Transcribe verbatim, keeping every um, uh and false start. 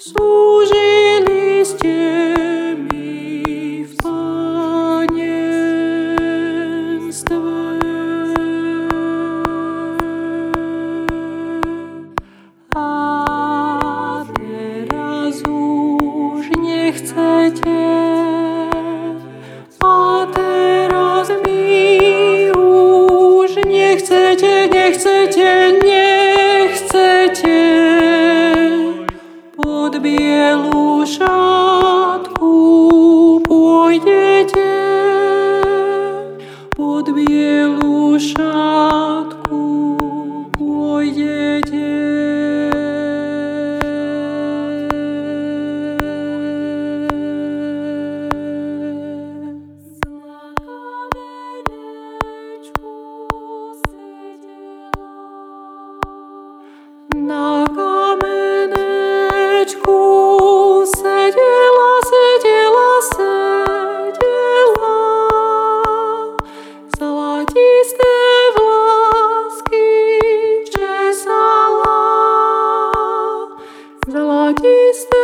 Súžili ste mi v panenstve. A teraz už nechcete, a teraz mi už nechcete, nechcete, nechcete. Pod bielu šatku pôjdete, pod bielu šatku pôjdete. Na kamenečku sedela, sedela, sedela, zlatisté vlásky česala, zlatisté